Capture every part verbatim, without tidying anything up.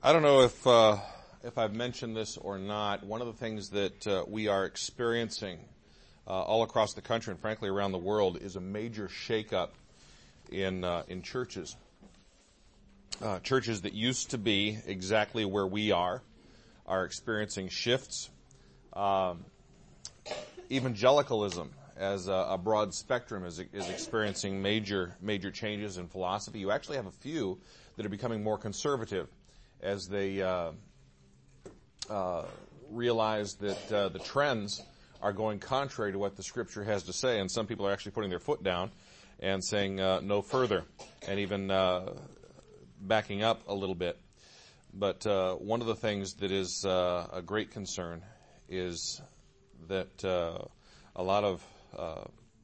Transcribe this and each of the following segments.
I don't know if uh, if I've mentioned this or not. One of the things that uh, we are experiencing uh, all across the country and frankly around the world is a major shakeup in uh, in churches. Uh, churches that used to be exactly where we are are experiencing shifts. Um, evangelicalism, as a, a broad spectrum, is is experiencing major major changes in philosophy. You actually have a few that are becoming more conservative as they uh, uh, realize that uh, the trends are going contrary to what the Scripture has to say, and some people are actually putting their foot down and saying uh, no further, and even uh, backing up a little bit. But uh, one of the things that is uh, a great concern is that uh, a lot of, uh,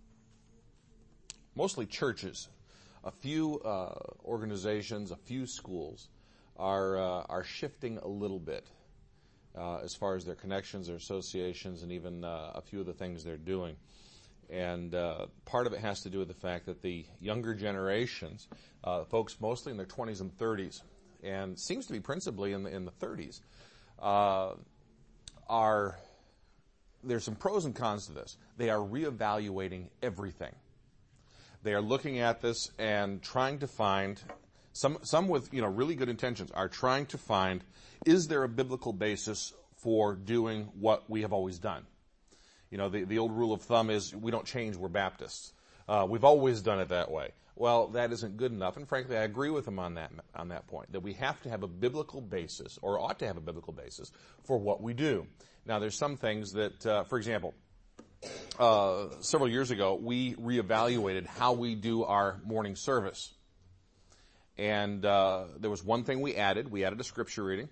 mostly churches, a few uh, organizations, a few schools are uh, are shifting a little bit uh, as far as their connections, their associations, and even uh, a few of the things they're doing. And uh, part of it has to do with the fact that the younger generations, uh, folks mostly in their twenties and thirties, and seems to be principally in the, in the thirties, uh, are, there's some pros and cons to this. They are reevaluating everything. They are looking at this and trying to find, some some with you know really good intentions, are trying to find, is there a biblical basis for doing what we have always done? You know, the, the old rule of thumb is we don't change, we're Baptists. Uh, we've always done it that way. Well, that isn't good enough, and frankly, I agree with them on that on that point, that we have to have a biblical basis, or ought to have a biblical basis, for what we do. Now, there's some things that, uh, for example, uh, several years ago, we reevaluated how we do our morning service. And uh, there was one thing we added. We added a scripture reading.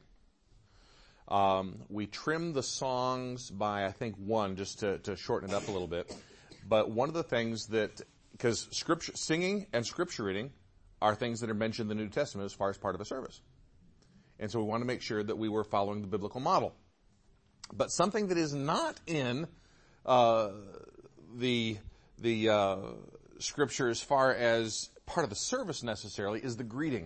Um, we trimmed the songs by, I think, one, just to, to shorten it up a little bit. But one of the things that, because scripture, singing and scripture reading are things that are mentioned in the New Testament as far as part of a service. And so we want to make sure that we were following the biblical model. But something that is not in uh, the the uh, scripture as far as part of the service necessarily is the greeting.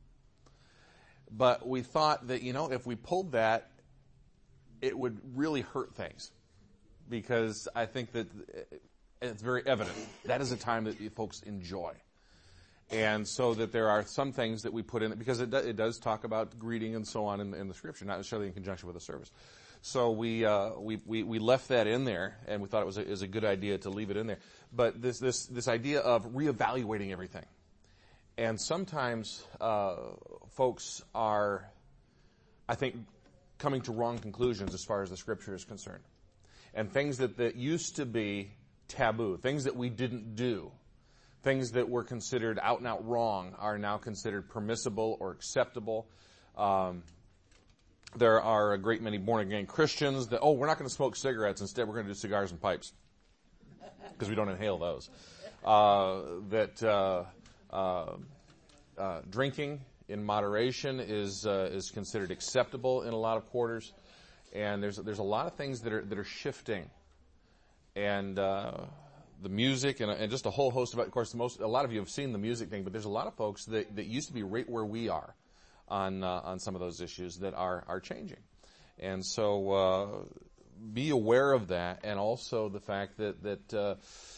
But we thought that, you know, if we pulled that, it would really hurt things. Because I think that it's very evident. That is a time that you folks enjoy. And so that there are some things that we put in it, because it, do, it does talk about greeting and so on in, in the scripture, not necessarily in conjunction with the service. So we, uh, we, we, we left that in there, and we thought it was a, it was a good idea to leave it in there. But this, this, this idea of reevaluating everything. And sometimes, uh, folks are, I think, coming to wrong conclusions as far as the scripture is concerned. And things that, that used to be taboo, things that we didn't do, things that were considered out and out wrong are now considered permissible or acceptable. Um, there are a great many born-again Christians that, oh, we're not going to smoke cigarettes. Instead, we're going to do cigars and pipes because we don't inhale those. Uh, that uh, uh, uh, drinking in moderation is uh, is considered acceptable in a lot of quarters, and there's there's a lot of things that are that are shifting, and uh, the music and, and just a whole host of, of course, the most a lot of you have seen the music thing, but there's a lot of folks that, that used to be right where we are on uh, on some of those issues that are are changing, and so uh, be aware of that, and also the fact that that uh,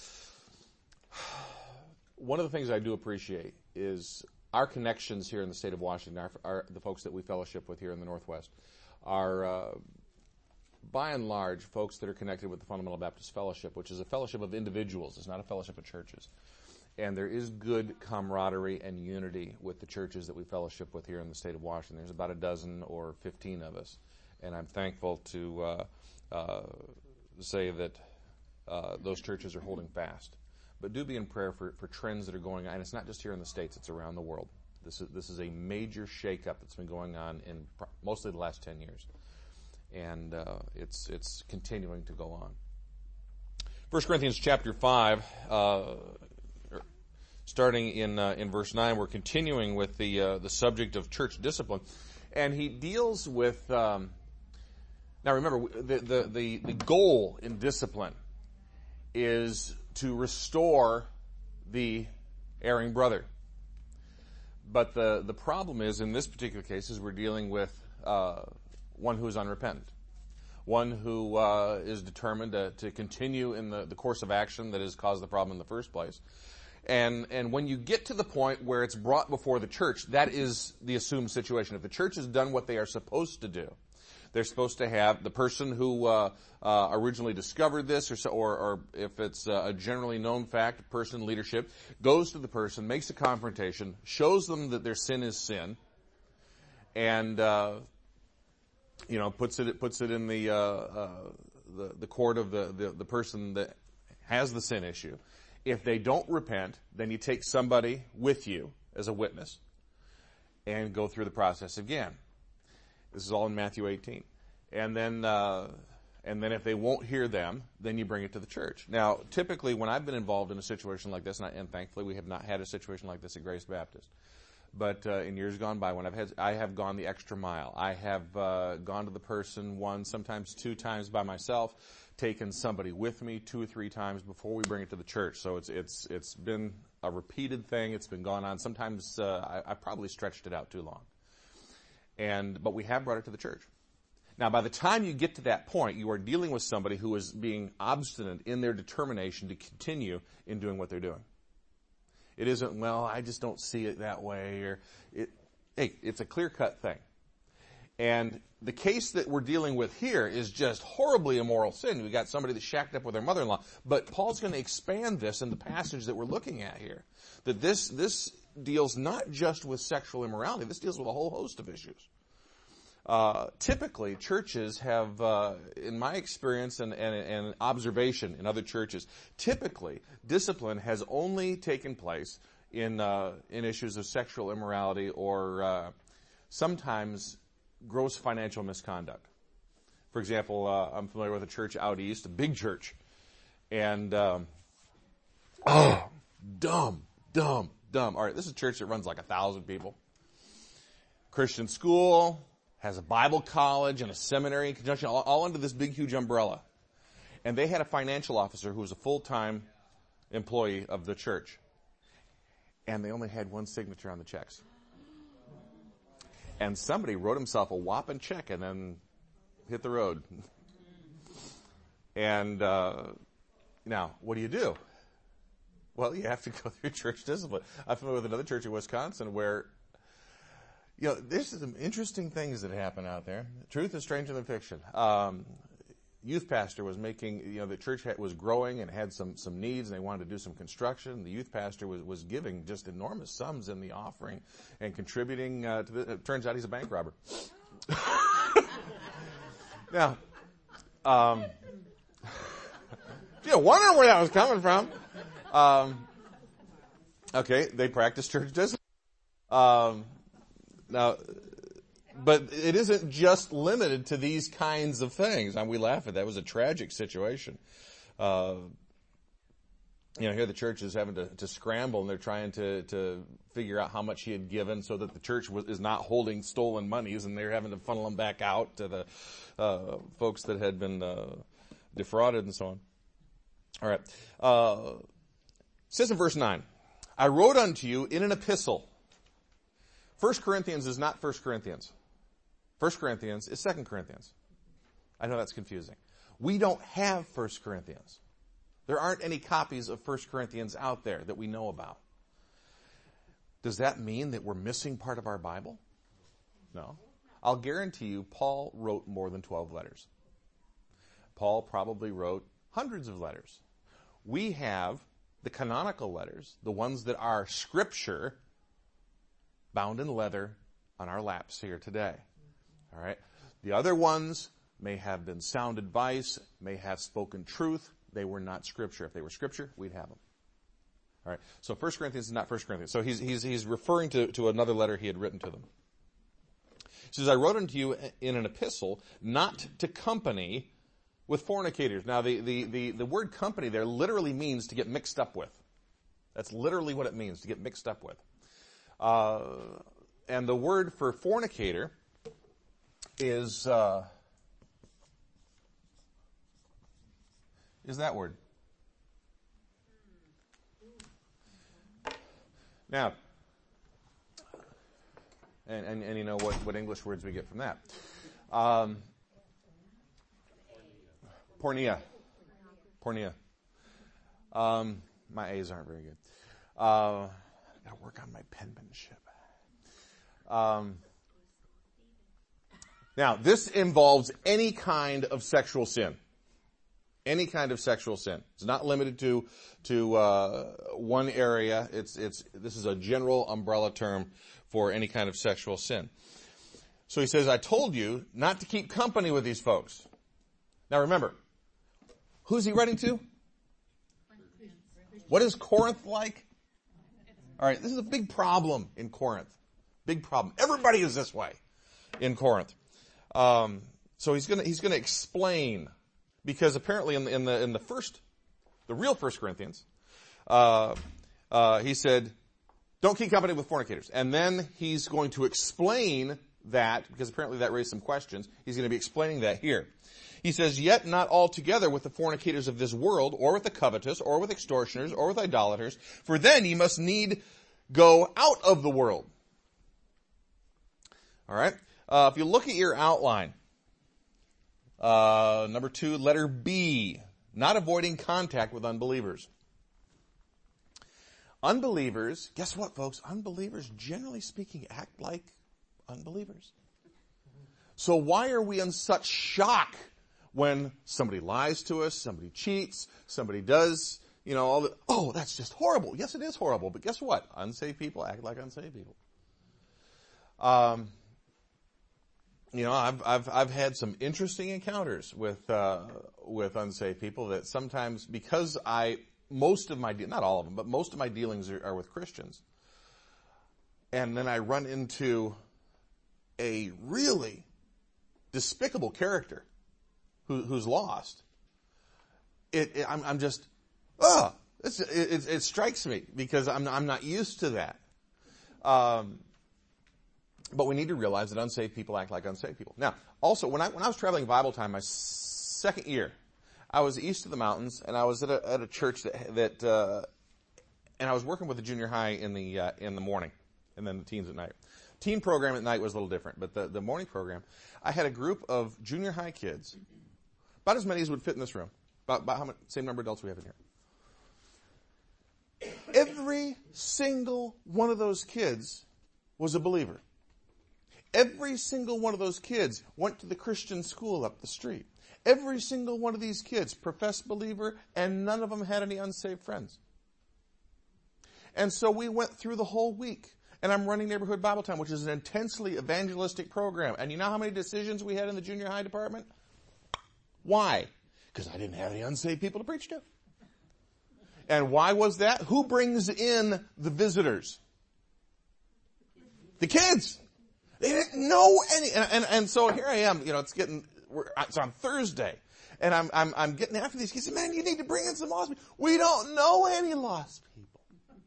one of the things I do appreciate is our connections here in the state of Washington, our, our, the folks that we fellowship with here in the Northwest, are uh, by and large folks that are connected with the Fundamental Baptist Fellowship, which is a fellowship of individuals. It's not a fellowship of churches. And there is good camaraderie and unity with the churches that we fellowship with here in the state of Washington. There's about a dozen or fifteen of us. And I'm thankful to uh, uh, say that uh, those churches are holding fast. But do be in prayer for, for trends that are going on. And it's not just here in the States, it's around the world. This is this is a major shakeup that's been going on in pr- mostly the last ten years. And uh, it's it's continuing to go on. First Corinthians chapter five, uh, starting in uh, in verse nine, we're continuing with the uh, the subject of church discipline. And he deals with, um, now remember, the, the, the, the goal in discipline is to restore the erring brother. but the, the problem is, in this particular case, is we're dealing with uh, one who is unrepentant, one who uh, is determined to, to continue in the, the course of action that has caused the problem in the first place. And and when you get to the point where it's brought before the church, that is the assumed situation. If the church has done what they are supposed to do, they're supposed to have the person who uh, uh, originally discovered this, or, so, or, or if it's a generally known fact, person leadership, goes to the person, makes a confrontation, shows them that their sin is sin, and uh, you know puts it puts it in the uh, uh, the, the court of the, the the person that has the sin issue. If they don't repent, then you take somebody with you as a witness and go through the process again. This is all in Matthew eighteen. And then, uh, and then if they won't hear them, then you bring it to the church. Now, typically when I've been involved in a situation like this, and, I, and thankfully we have not had a situation like this at Grace Baptist, but uh, in years gone by, when I've had, I have gone the extra mile. I have uh, gone to the person one, sometimes two times by myself, taken somebody with me two or three times before we bring it to the church. So it's it's it's been a repeated thing. It's been gone on. Sometimes uh, I, I probably stretched it out too long. And but we have brought it to the church. Now, by the time you get to that point, you are dealing with somebody who is being obstinate in their determination to continue in doing what they're doing. It isn't, well, I just don't see it that way, or it. Hey, it's a clear-cut thing. And the case that we're dealing with here is just horribly immoral sin. We got somebody that shacked up with their mother-in-law. But Paul's going to expand this in the passage that we're looking at here. That this, this deals not just with sexual immorality. This deals with a whole host of issues. Uh, typically, churches have, uh, in my experience and, and, and observation in other churches, typically discipline has only taken place in, uh, in issues of sexual immorality or, uh, sometimes gross financial misconduct. For example, uh, I'm familiar with a church out east, a big church, and um, oh, dumb, dumb, dumb. All right, this is a church that runs like a thousand people. Christian school, has a Bible college and a seminary in conjunction, all, all under this big, huge umbrella. And they had a financial officer who was a full-time employee of the church, and they only had one signature on the checks. And somebody wrote himself a whopping check and then hit the road. And uh, now, what do you do? Well, you have to go through church discipline. I'm familiar with another church in Wisconsin where, you know, there's some interesting things that happen out there. Truth is stranger than fiction. Um, youth pastor was making, you know, the church had, was growing and had some, some needs, and they wanted to do some construction. The youth pastor was, was giving just enormous sums in the offering and contributing uh, to the, it turns out he's a bank robber. Now, um, you know, wondering where that was coming from. Um, okay, they practice church discipline. Um, now, but it isn't just limited to these kinds of things. And we laugh at that. That was a tragic situation. Uh, you know, here the church is having to, to scramble, and they're trying to, to figure out how much he had given so that the church was, is not holding stolen monies, and they're having to funnel them back out to the uh, folks that had been uh, defrauded and so on. All right. Uh, it says in verse nine, I wrote unto you in an epistle. First Corinthians is not First Corinthians. First Corinthians is Second Corinthians. I know that's confusing. We don't have First Corinthians. There aren't any copies of First Corinthians out there that we know about. Does that mean that we're missing part of our Bible? No. I'll guarantee you Paul wrote more than twelve letters. Paul probably wrote hundreds of letters. We have the canonical letters, the ones that are scripture, bound in leather on our laps here today. All right. The other ones may have been sound advice, may have spoken truth. They were not scripture. If they were scripture, we'd have them. All right. So First Corinthians is not First Corinthians. So he's he's he's referring to, to another letter he had written to them. He says, I wrote unto you in an epistle not to company with fornicators. Now the, the, the, the word company there literally means to get mixed up with. That's literally what it means, to get mixed up with. Uh, and the word for fornicator is uh, is that word. Now, And, and, and you know what, what English words we get from that. Um, pornea. Pornea. Um, my A's aren't very good. Uh, I gotta work on my penmanship. Um, now, this involves any kind of sexual sin. Any kind of sexual sin. It's not limited to to uh, one area. It's it's this is a general umbrella term for any kind of sexual sin. So he says, I told you not to keep company with these folks. Now remember, who's he writing to? What is Corinth like? All right, this is a big problem in Corinth. Big problem. Everybody is this way in Corinth. Um, so he's going to he's going to explain, because apparently in the, in the in the first, the real First Corinthians, uh, uh, he said, don't keep company with fornicators. And then he's going to explain that, because apparently that raised some questions. He's going to be explaining that here. He says, yet not altogether with the fornicators of this world, or with the covetous, or with extortioners, or with idolaters, for then ye must need go out of the world. All right. Uh, if you look at your outline, uh, number two, letter B, not avoiding contact with unbelievers. Unbelievers, guess what, folks? Unbelievers, generally speaking, act like unbelievers. So why are we in such shock when somebody lies to us, somebody cheats, somebody does, you know, all the, oh, that's just horrible. Yes, it is horrible, but guess what? Unsaved people act like unsaved people. Um, you know, I've, I've, I've had some interesting encounters with, uh, with unsaved people that sometimes, because I, most of my, de- not all of them, but most of my dealings are, are with Christians. And then I run into a really despicable character who, who's lost. It, it I'm, I'm just, oh, it's, it, it, it strikes me because I'm, I'm not used to that. Um, but we need to realize that unsaved people act like unsaved people. Now, also, when I, when I was traveling Bible time, my second year, I was east of the mountains, and I was at a, at a church that, that, uh, and I was working with the junior high in the, uh, in the morning, and then the teens at night. Teen program at night was a little different, but the, the morning program, I had a group of junior high kids, about as many as would fit in this room, about, about how many, same number of adults we have in here. Every single one of those kids was a believer. Every single one of those kids went to the Christian school up the street. Every single one of these kids professed believer, and none of them had any unsaved friends. And so we went through the whole week, and I'm running Neighborhood Bible Time, which is an intensely evangelistic program. And you know how many decisions we had in the junior high department? Why? Because I didn't have any unsaved people to preach to. And why was that? Who brings in the visitors? The kids. They didn't know any, and, and, and so here I am, you know, it's getting, we're, it's on Thursday, and I'm, I'm, I'm getting after these kids. Man, you need to bring in some lost people. We don't know any lost people.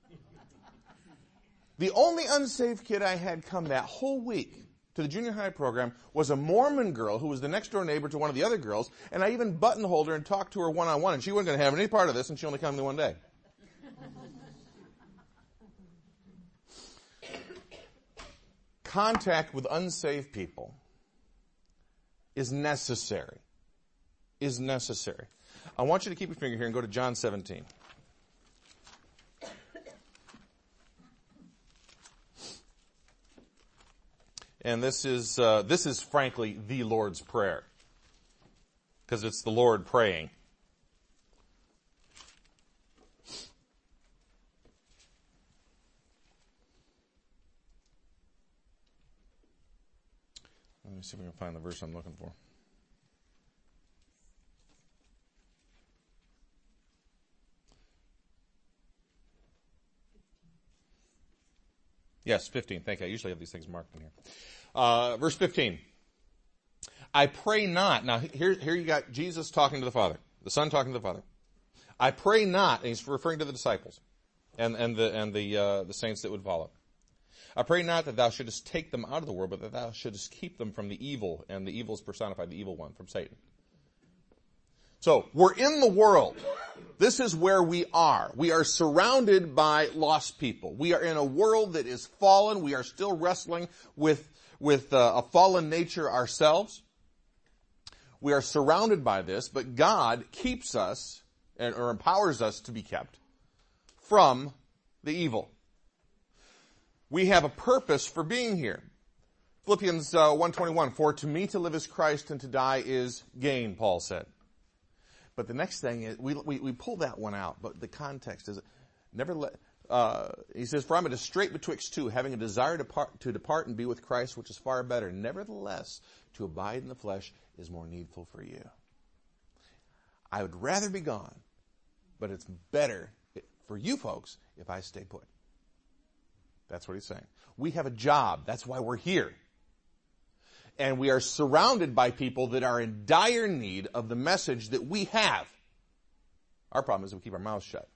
The only unsaved kid I had come that whole week to the junior high program was a Mormon girl who was the next door neighbor to one of the other girls, and I even buttonholed her and talked to her one-on-one, and she wasn't going to have any part of this, and she only came to me one day. Contact with unsaved people is necessary. Is necessary. I want you to keep your finger here and go to John seventeen. And this is uh, this is frankly the Lord's Prayer, because it's the Lord praying. Let me see if we can find the verse I'm looking for. Yes, fifteen. Thank you. I usually have these things marked in here. Uh, verse fifteen. I pray not. Now, here, here you got Jesus talking to the Father. The Son talking to the Father. I pray not, and he's referring to the disciples and, and the, and the, uh, the saints that would follow. I pray not that thou shouldest take them out of the world, but that thou shouldest keep them from the evil, and the evil is personified, the evil one, from Satan. So, we're in the world. This is where we are. We are surrounded by lost people. We are in a world that is fallen. We are still wrestling with, with uh, a fallen nature ourselves. We are surrounded by this, but God keeps us, or empowers us to be kept from the evil. We have a purpose for being here. Philippians uh, one twenty-one, for to me to live is Christ and to die is gain, Paul said. But the next thing is, we, we, we pull that one out, but the context is, never let, uh, he says, for I'm at a strait betwixt two, having a desire to, part, to depart and be with Christ, which is far better. Nevertheless, to abide in the flesh is more needful for you. I would rather be gone, but it's better for you folks if I stay put. That's what he's saying. We have a job. That's why we're here. And we are surrounded by people that are in dire need of the message that we have. Our problem is we keep our mouths shut.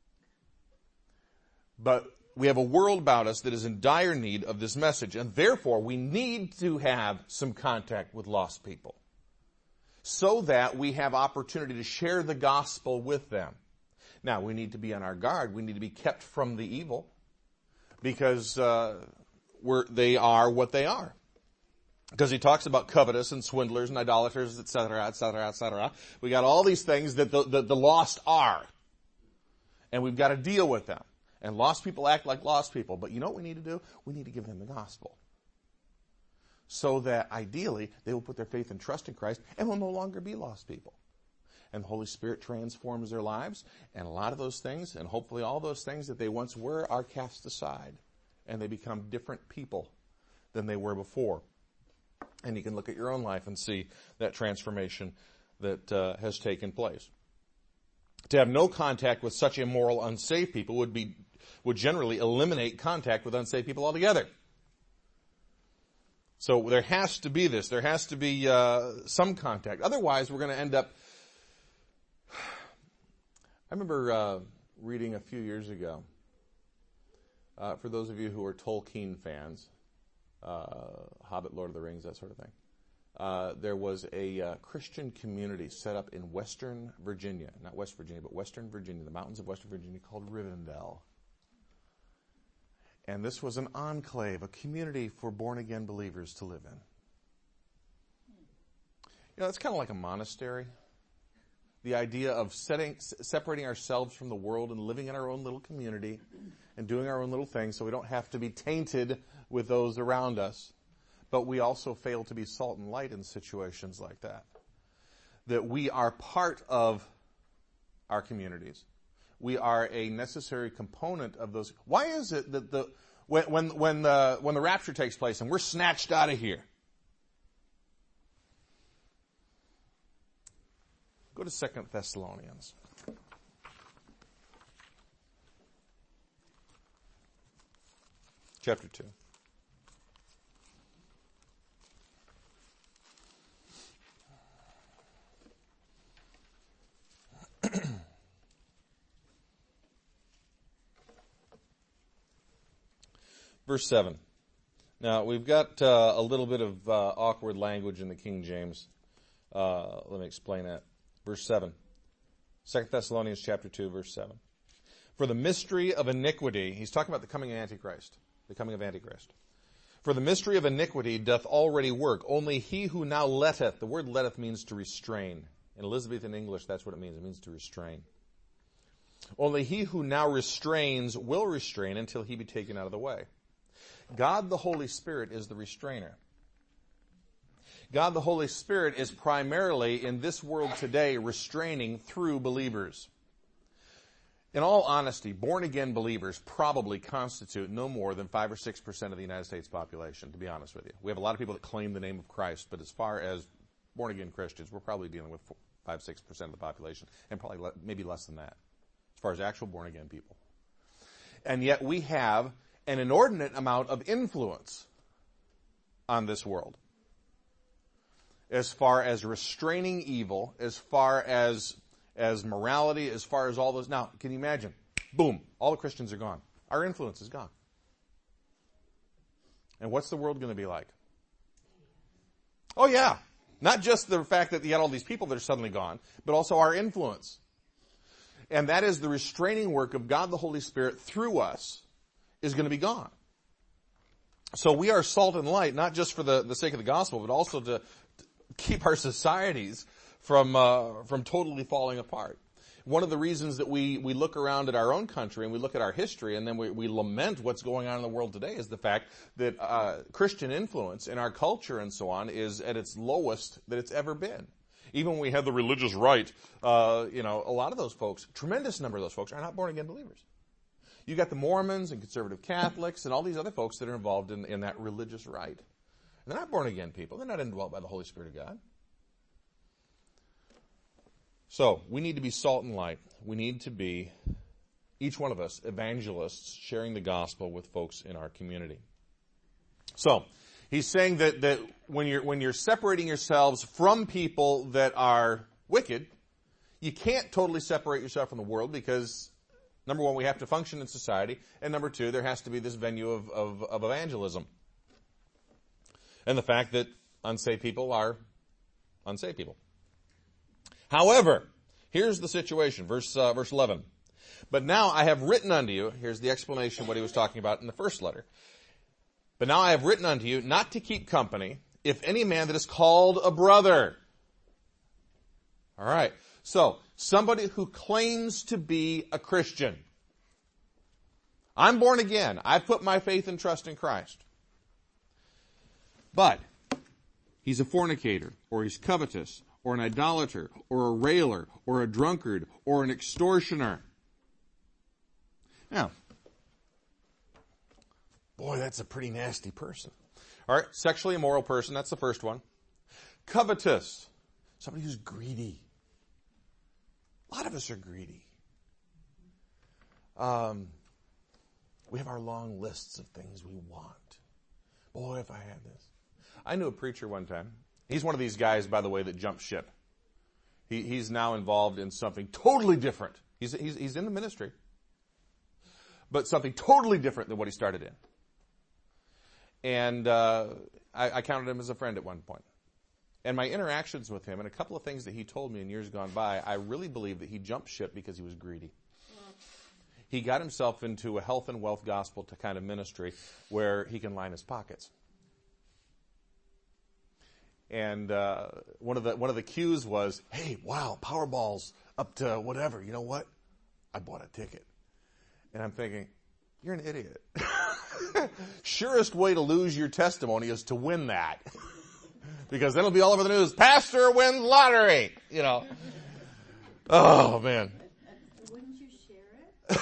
But we have a world about us that is in dire need of this message, and therefore we need to have some contact with lost people so that we have opportunity to share the gospel with them. Now, we need to be on our guard. We need to be kept from the evil because uh, we're, they are what they are. Because he talks about covetous and swindlers and idolaters, et cetera, et cetera, et cetera. We got all these things that the, the, the lost are. And we've got to deal with them. And lost people act like lost people. But you know what we need to do? We need to give them the gospel. So that ideally they will put their faith and trust in Christ and will no longer be lost people. And the Holy Spirit transforms their lives. And a lot of those things, and hopefully all those things that they once were, are cast aside. And they become different people than they were before. And you can look at your own life and see that transformation that uh, has taken place. To have no contact with such immoral, unsaved people would be would generally eliminate contact with unsaved people altogether. So there has to be this. There has to be uh, some contact. Otherwise, we're going to end up... I remember uh, reading a few years ago, uh, for those of you who are Tolkien fans, Uh, Hobbit, Lord of the Rings, that sort of thing. Uh, there was a uh, Christian community set up in Western Virginia, not West Virginia, but Western Virginia, the mountains of Western Virginia, called Rivendell. And this was an enclave, a community for born-again believers to live in. You know, it's kind of like a monastery. The idea of setting, separating ourselves from the world and living in our own little community and doing our own little thing so we don't have to be tainted with those around us. But we also fail to be salt and light in situations like that. That we are part of our communities. We are a necessary component of those. Why is it that the when when when the when the rapture takes place and we're snatched out of here? Go to Second Thessalonians. Chapter two. Verse seven. Now, we've got uh, a little bit of uh, awkward language in the King James. Uh, let me explain that. Verse seven. Second Thessalonians chapter two, verse seven. For the mystery of iniquity, he's talking about the coming of Antichrist, the coming of Antichrist. For the mystery of iniquity doth already work. Only he who now letteth, the word letteth means to restrain. In Elizabethan English, that's what it means. It means to restrain. Only he who now restrains will restrain until he be taken out of the way. God the Holy Spirit is the restrainer. God the Holy Spirit is primarily in this world today restraining through believers. In all honesty, born-again believers probably constitute no more than five or six percent of the United States population, to be honest with you. We have a lot of people that claim the name of Christ, but as far as born-again Christians, we're probably dealing with five, six percent of the population, and probably le- maybe less than that, as far as actual born-again people. And yet we have an inordinate amount of influence on this world as far as restraining evil, as far as as morality, as far as all those. Now, can you imagine? Boom, all the Christians are gone. Our influence is gone. And what's the world going to be like? Oh, yeah. Not just the fact that you had all these people that are suddenly gone, but also our influence. And that is the restraining work of God the Holy Spirit through us is going to be gone. So we are salt and light, not just for the, the sake of the gospel, but also to, to keep our societies from uh, from totally falling apart. One of the reasons that we, we look around at our own country and we look at our history and then we, we lament what's going on in the world today is the fact that uh, Christian influence in our culture and so on is at its lowest that it's ever been. Even when we had the religious right, uh, you know, a lot of those folks, tremendous number of those folks are not born-again believers. You got the Mormons and conservative Catholics and all these other folks that are involved in, in that religious right. And they're not born-again people. They're not indwelt by the Holy Spirit of God. So, we need to be salt and light. We need to be, each one of us, evangelists sharing the gospel with folks in our community. So, he's saying that, that when you're, when you're separating yourselves from people that are wicked, you can't totally separate yourself from the world because, number one, we have to function in society, and number two, there has to be this venue of, of, of evangelism. And the fact that unsaved people are unsaved people. However, here's the situation, verse uh, verse eleven. But now I have written unto you, here's the explanation of what he was talking about in the first letter. But now I have written unto you not to keep company, if any man that is called a brother. All right, so somebody who claims to be a Christian. I'm born again. I've put my faith and trust in Christ. But he's a fornicator, or he's covetous, or an idolater, or a railer, or a drunkard, or an extortioner. Now, boy, that's a pretty nasty person. All right, sexually immoral person, that's the first one. Covetous, somebody who's greedy. A lot of us are greedy. Um, we have our long lists of things we want. Boy, if I had this. I knew a preacher one time. He's one of these guys, by the way, that jumped ship. He, he's now involved in something totally different. He's, he's, he's in the ministry, but something totally different than what he started in. And uh, I, I counted him as a friend at one point. And my interactions with him and a couple of things that he told me in years gone by, I really believe that he jumped ship because he was greedy. He got himself into a health and wealth gospel to kind of ministry where he can line his pockets. And uh, one of the one of the cues was, hey, wow, Powerball's up to whatever. You know what? I bought a ticket. And I'm thinking, you're an idiot. Surest way to lose your testimony is to win that. Because then it'll be all over the news. Pastor wins lottery. You know. Oh, man. Wouldn't you share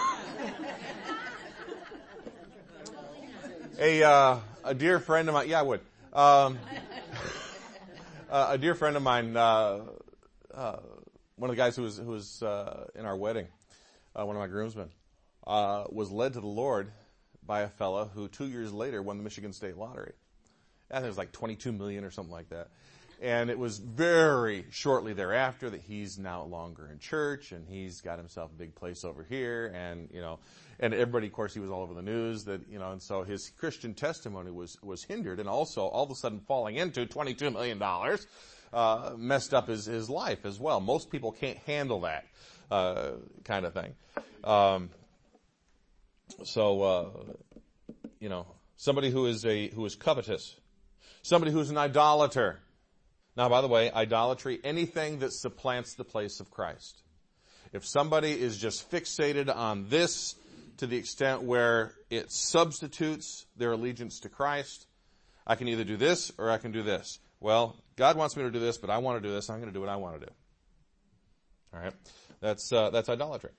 it? a, uh, a dear friend of mine, yeah, I would. Um, Uh, a dear friend of mine, uh, uh, one of the guys who was who was uh, in our wedding, uh, one of my groomsmen, uh, was led to the Lord by a fella who two years later won the Michigan State Lottery. I think it was like twenty-two million dollars or something like that. And it was very shortly thereafter that he's now longer in church, and he's got himself a big place over here, and you know, and everybody, of course, he was all over the news that you know, and so his Christian testimony was was hindered, and also all of a sudden falling into twenty-two million dollars uh, messed up his his life as well. Most people can't handle that uh, kind of thing. Um, so uh, you know, somebody who is a who is covetous, somebody who's an idolater. Now, by the way, idolatry, anything that supplants the place of Christ. If somebody is just fixated on this to the extent where it substitutes their allegiance to Christ, I can either do this or I can do this. Well, God wants me to do this, but I want to do this. I'm going to do what I want to do. All right? That's, uh, that's idolatry.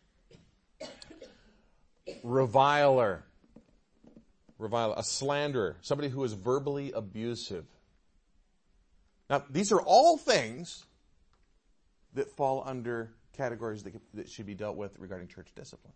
Reviler. Reviler. A slanderer. Somebody who is verbally abusive. Now, these are all things that fall under categories that, that should be dealt with regarding church discipline.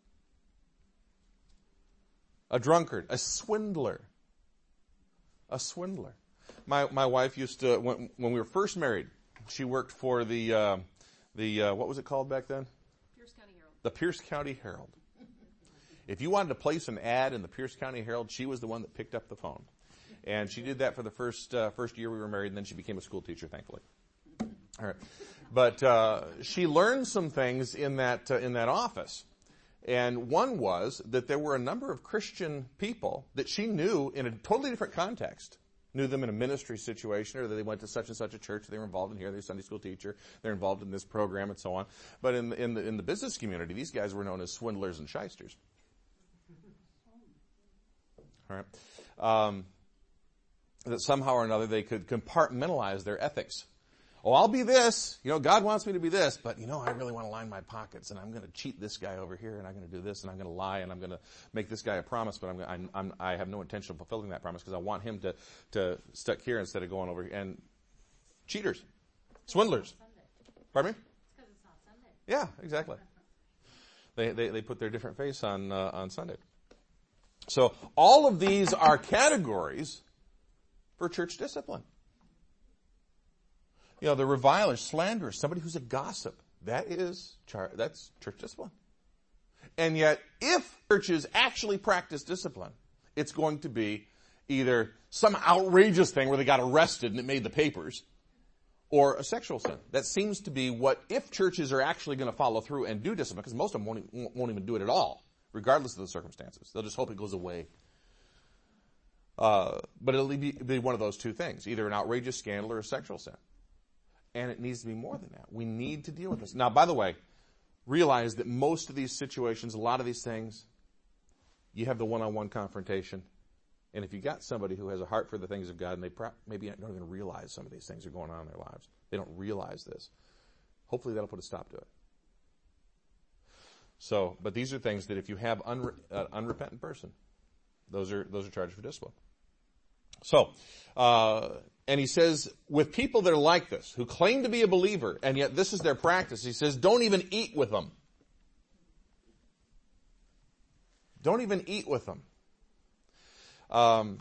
A drunkard, a swindler. A swindler. My my wife used to, when, when we were first married, she worked for the, uh, the uh, what was it called back then? Pierce County Herald. The Pierce County Herald. If you wanted to place an ad in the Pierce County Herald, she was the one that picked up the phone. And she did that for the first uh, first year we were married, and then she became a school teacher, thankfully. All right. But uh, she learned some things in that uh, in that office. And one was that there were a number of Christian people that she knew in a totally different context. Knew them in a ministry situation, or that they went to such and such a church, they were involved in here, they're a Sunday school teacher, they're involved in this program, and so on. But in the, in the, in the business community, these guys were known as swindlers and shysters. All right. Um, that somehow or another they could compartmentalize their ethics. Oh, I'll be this. You know, God wants me to be this, but, you know, I really want to line my pockets, and I'm going to cheat this guy over here, and I'm going to do this, and I'm going to lie, and I'm going to make this guy a promise, but I'm, I'm, I'm, I have no intention of fulfilling that promise because I want him to, to stick here instead of going over here. And cheaters, swindlers. Pardon me? It's because it's not Sunday. Yeah, exactly. They, they, they put their different face on, uh, on Sunday. So all of these are categories for church discipline. You know, the reviler, slanderer, somebody who's a gossip, that is, char- that's church discipline. And yet, if churches actually practice discipline, it's going to be either some outrageous thing where they got arrested and it made the papers, or a sexual sin. That seems to be what, if churches are actually going to follow through and do discipline, because most of them won't, won't even do it at all, regardless of the circumstances. They'll just hope it goes away. Uh, but it'll be, be one of those two things, either an outrageous scandal or a sexual sin. And it needs to be more than that. We need to deal with this. Now, by the way, realize that most of these situations, a lot of these things, you have the one-on-one confrontation. And if you got somebody who has a heart for the things of God, and they pro- maybe don't even realize some of these things are going on in their lives, they don't realize this, hopefully that'll put a stop to it. So, but these are things that if you have an unre- uh, unrepentant person, those are those are charged for discipline. So, uh, and he says, with people that are like this, who claim to be a believer, and yet this is their practice, he says, don't even eat with them. Don't even eat with them. Um,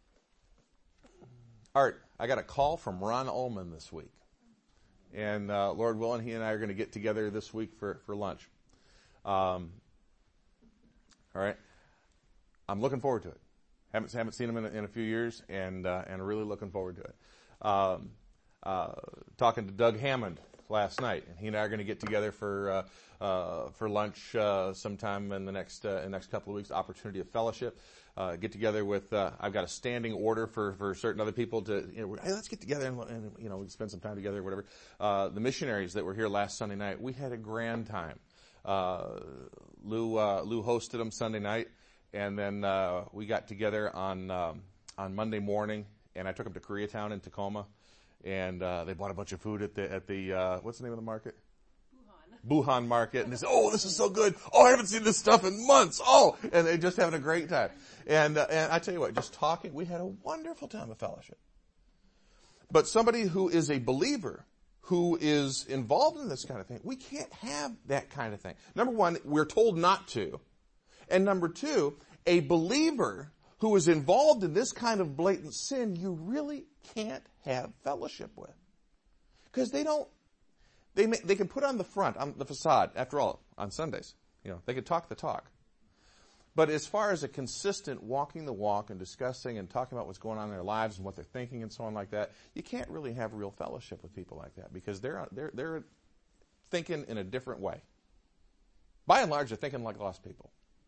Art, I got a call from Ron Ullman this week. And uh, Lord willing, he and I are going to get together this week for, for lunch. Um, all right. I'm looking forward to it. Haven't haven't seen him in a, in a few years, and uh, and really looking forward to it. Um, uh, talking to Doug Hammond last night, and he and I are going to get together for uh, uh, for lunch uh, sometime in the next uh, in the next couple of weeks. Opportunity of fellowship. Uh, get together with. Uh, I've got a standing order for, for certain other people to. You know, hey, let's get together and, and you know we spend some time together, or whatever. Uh, the missionaries that were here last Sunday night, we had a grand time. Uh, Lou uh, Lou hosted them Sunday night. And then uh, we got together on um, on Monday morning, and I took them to Koreatown in Tacoma, and uh, they bought a bunch of food at the at the uh, what's the name of the market? Buhan. Buhan Market, and they said, "Oh, this is so good! Oh, I haven't seen this stuff in months! Oh!" And they're just having a great time. And uh, and I tell you what, just talking, we had a wonderful time of fellowship. But somebody who is a believer, who is involved in this kind of thing, we can't have that kind of thing. Number one, we're told not to. And number two, a believer who is involved in this kind of blatant sin, you really can't have fellowship with. Because they don't, they may, they can put on the front, on the facade, after all, on Sundays. You know, they can talk the talk. But as far as a consistent walking the walk and discussing and talking about what's going on in their lives and what they're thinking and so on like that, you can't really have real fellowship with people like that because they're they're they're thinking in a different way. By and large, they're thinking like lost people.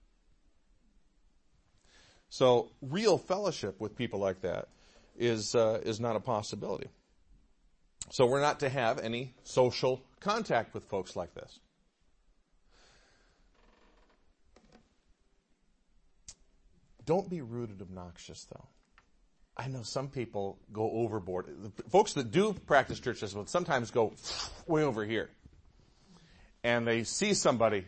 So real fellowship with people like that is uh, is not a possibility. So we're not to have any social contact with folks like this. Don't be rude and obnoxious, though. I know some people go overboard. The folks that do practice church discipline sometimes go way over here. And they see somebody,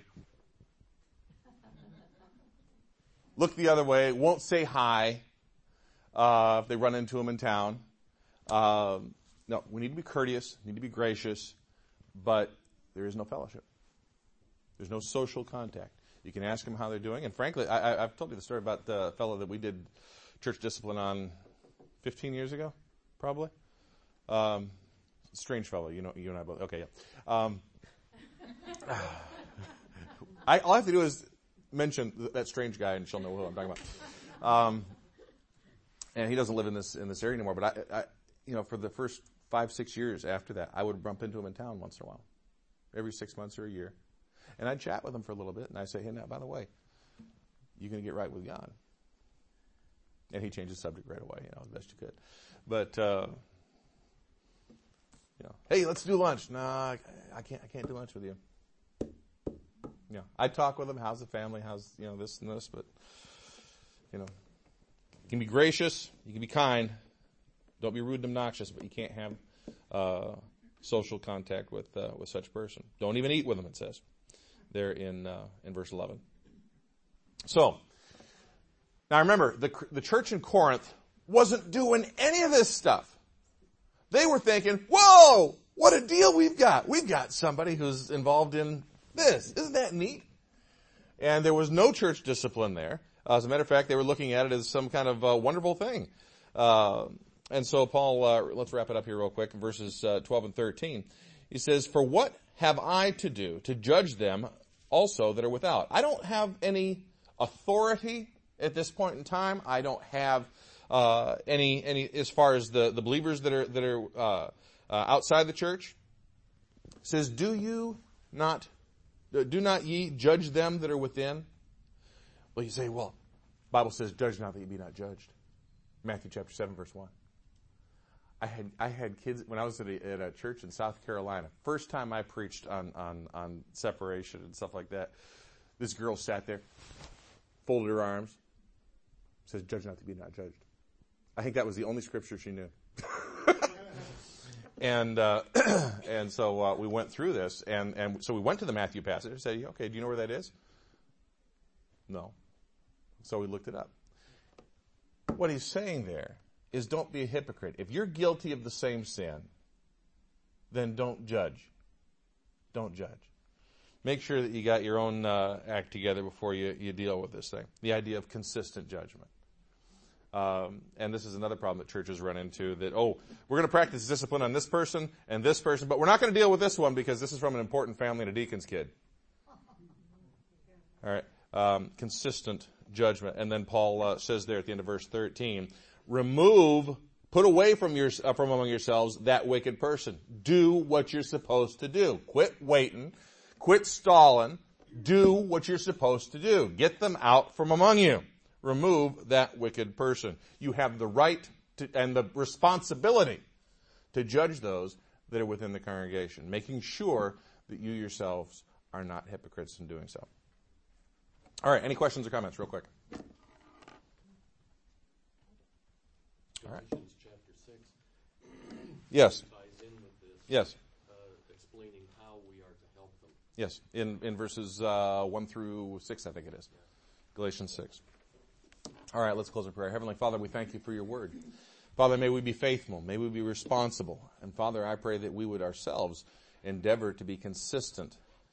look the other way, won't say hi uh, if they run into them in town. Um, no, we need to be courteous, need to be gracious, but there is no fellowship. There's no social contact. You can ask them how they're doing. And frankly, I, I, I've told you the story about the fellow that we did church discipline on fifteen years ago, probably. Um, strange fellow, you know, you and I both. Okay, yeah. Um, I, all I have to do is mention that strange guy, and she'll know who I'm talking about. Um, And he doesn't live in this in this area anymore. But I, I, you know, for the first five, six years after that, I would bump into him in town once in a while, every six months or a year. And I'd chat with him for a little bit, and I'd say, hey, now, by the way, you're going to get right with God. And he changed the subject right away, you know, as best you could. But, uh, you know, hey, let's do lunch. No, I, I can't, I can't do lunch with you. You know, I'd talk with him, how's the family, how's, you know, this and this, but, you know, you can be gracious, you can be kind, don't be rude and obnoxious, but you can't have, uh, social contact with, uh, with such a person. Don't even eat with them, it says there in, uh, in verse eleven. So, now remember, the, the church in Corinth wasn't doing any of this stuff. They were thinking, whoa, what a deal we've got. We've got somebody who's involved in this. Isn't that neat? And there was no church discipline there. Uh, as a matter of fact, they were looking at it as some kind of uh, wonderful thing. Uh, and so Paul, uh, let's wrap it up here real quick, verses uh, twelve and thirteen. He says, for what have I to do to judge them also that are without? I don't have any authority at this point in time. I don't have uh, any any as far as the, the believers that are that are uh, uh, outside the church. It says, do you not do not ye judge them that are within? Well, you say, well, the Bible says, judge not that ye be not judged. Matthew chapter seven, verse one. I had I had kids when I was at a, at a church in South Carolina. First time I preached on on on separation and stuff like that. This girl sat there, folded her arms, says, judge not to be not judged. I think that was the only scripture she knew. and uh, and so uh, we went through this, and, and so we went to the Matthew passage and said, okay, do you know where that is? No. So we looked it up. What he's saying there is don't be a hypocrite. If you're guilty of the same sin, then don't judge. Don't judge. Make sure that you got your own uh, act together before you, you deal with this thing. The idea of consistent judgment. Um, and this is another problem that churches run into, that, oh, we're going to practice discipline on this person and this person, but we're not going to deal with this one because this is from an important family and a deacon's kid. All right. Um, consistent judgment. And then Paul uh, says there at the end of verse thirteen, remove, put away from your, uh, from among yourselves that wicked person. Do what you're supposed to do. Quit waiting. Quit stalling. Do what you're supposed to do. Get them out from among you. Remove that wicked person. You have the right to, and the responsibility to judge those that are within the congregation, making sure that you yourselves are not hypocrites in doing so. All right, any questions or comments real quick? All right. Galatians chapter six. Yes. Ties in with this. Yes. Uh, explaining how we are to help them. Yes, in, in verses uh, one through six, I think it is. Galatians six. All right, let's close in prayer. Heavenly Father, we thank you for your word. Father, may we be faithful. May we be responsible. And Father, I pray that we would ourselves endeavor to be consistent.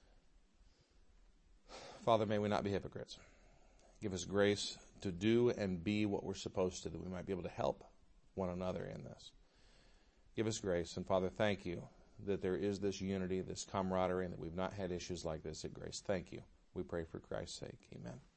Father, may we not be hypocrites. Give us grace to do and be what we're supposed to do. We might be able to help one another in this. Give us grace. And Father, thank you that there is this unity, this camaraderie, and that we've not had issues like this at Grace. Thank you. We pray for Christ's sake. Amen.